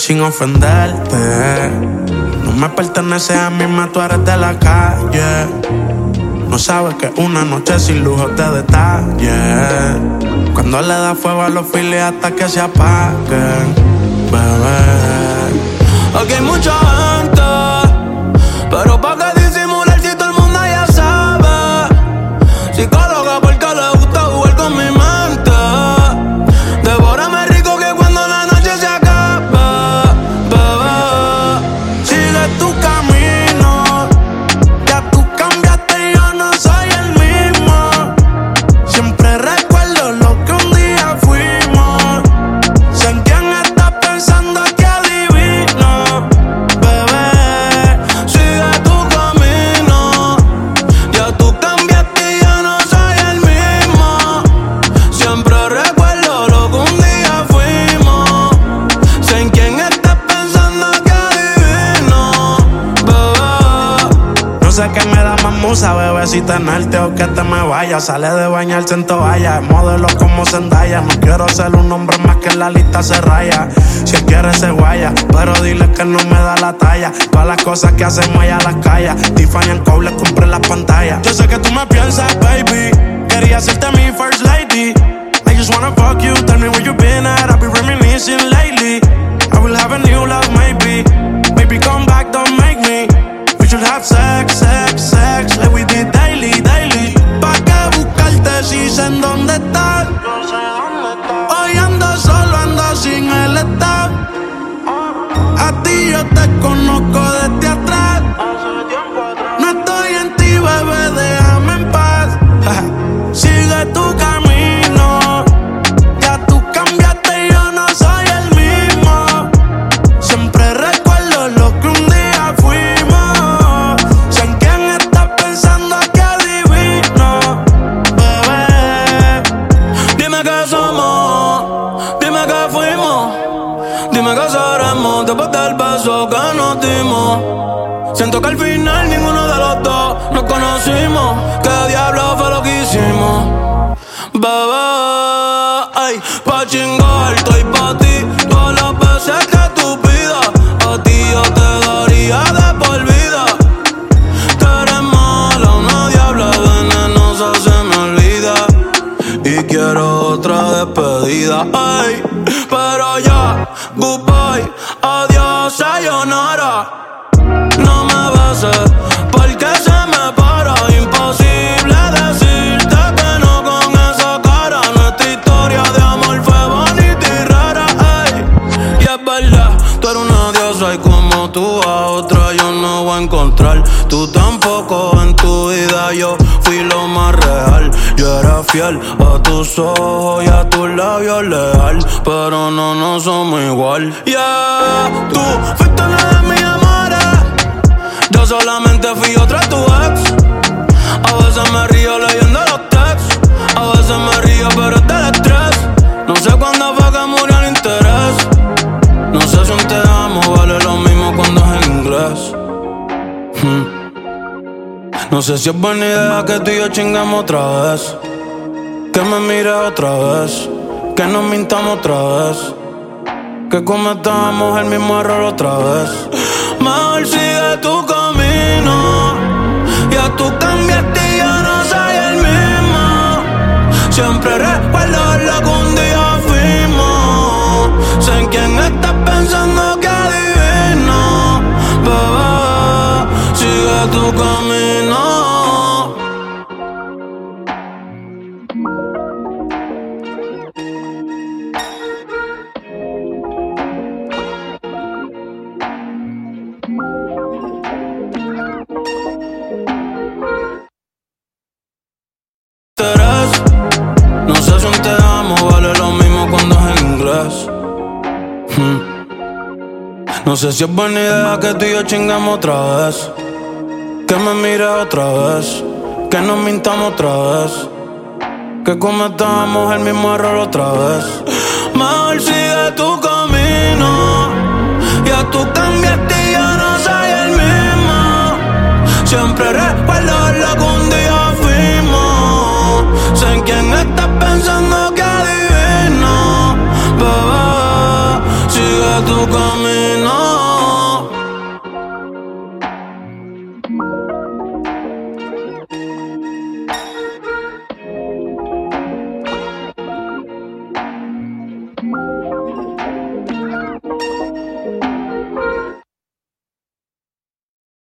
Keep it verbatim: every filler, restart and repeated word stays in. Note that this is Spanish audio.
sin ofenderte. No me pertenece a mí, más tú eres de la calle. No sabes que una noche sin lujo te detalle. Cuando le da fuego a los files hasta que se apaguen, bebé. Aquí hay mucha gente, pero pa' que disimular si todo el mundo ya sabe. Psicóloga porque le gusta jugar con mi mente. Devórame rico que cuando la noche se acabe, bebé. Sigue tu camino, ya tú cambiaste y yo no soy el mismo. Siempre recuerdo lo que un día fuimos. Sé en quién estás pensando, que adivino, bebé. Sigue tu camino, ya tú cambiaste y yo no soy el mismo. Siempre recuerdo lo que un día fuimos. Sé en quién estás pensando, que adivino, bebé. No sé qué me da más musa, bebé, si tenerte o que te me vaya. Sale de bañarse en toalla, modelo como Zendaya. No quiero ser un hombre más que en la lista se raya. Si él quiere se guaya, pero dile que no me da la talla. Todas las cosas que hacemos ella las calla. Tiffany and Co. le compré las pantallas. Yo sé que tú me piensas, baby. Quería hacerte mi first lady. I just wanna fuck you, tell me where you been at. I've been reminiscing lately. I will have a new love, maybe. Baby, come back, don't make me. We should have sex, sex, sex, like we did daily, daily. ¿Pa' qué buscarte si sé en dónde estás? Hoy ando solo, ando sin el staff. A ti yo te conozco desde atrás. No estoy en ti, bebé, déjame en paz. Sigue tu camino, ya tú cambiaste y yo no soy el mismo. Siempre recuerdo lo que un día fuimos. Sé en quién estás pensando, que adivino, bebé. Dime qué somos, dime qué fuimos. Dime qué seremos después del beso que nos dimos. Siento que al final ninguno de los dos nos conocimos. ¿Qué diablo fue lo que hicimos? Bebé, ay, pa' chingar, estoy pa' ti. Todas las veces que tú pidas, a ti yo te daría de por vida. Tú eres mala, una diabla venenosa, se me olvida. Y quiero otra despedida, ay. Pero ya, goodbye, adiós, sayonara. No me beses, porque se me para. Imposible decirte que no con esa cara. Nuestra historia de amor fue bonita y rara, ey. Y es verdad, tú eres una diosa y como tú a otra yo no voy a encontrar. Tú tampoco en tu vida, yo fui lo más real. Yo era fiel a tus ojos y a tus labios leal, pero no, no somos igual. Yeah, tú fuiste una de mis amores, yo solamente fui otra de tu ex. A veces me río leyendo los texts, a veces me río pero es del estrés. No sé cuándo fue que murió el interés. No sé si un te amo vale lo mismo cuando es en inglés. hmm. No sé si es buena idea que tú y yo chingamos otra vez. Que me mires otra vez, que nos mintamos otra vez, que cometamos el mismo error otra vez. Mejor sigue tu camino, ya tú cambiaste y yo no soy el mismo. Siempre recuerdo lo que un día fuimos. Sé en quién estás pensando, que adivino, bebé. Sigue tu camino. No sé si un te amo vale lo mismo cuando es en inglés. hmm. No sé si es buena idea que tú y yo chingamos otra vez, que me mires otra vez, que nos mintamos otra vez, que cometamos el mismo error otra vez. Mejor sigue tu camino, ya tú cambiaste y yo no soy el mismo. Siempre recuerdo lo que un día fuimos. Sé en quién estás pensando, que adivino, bebé. Sigue tu camino.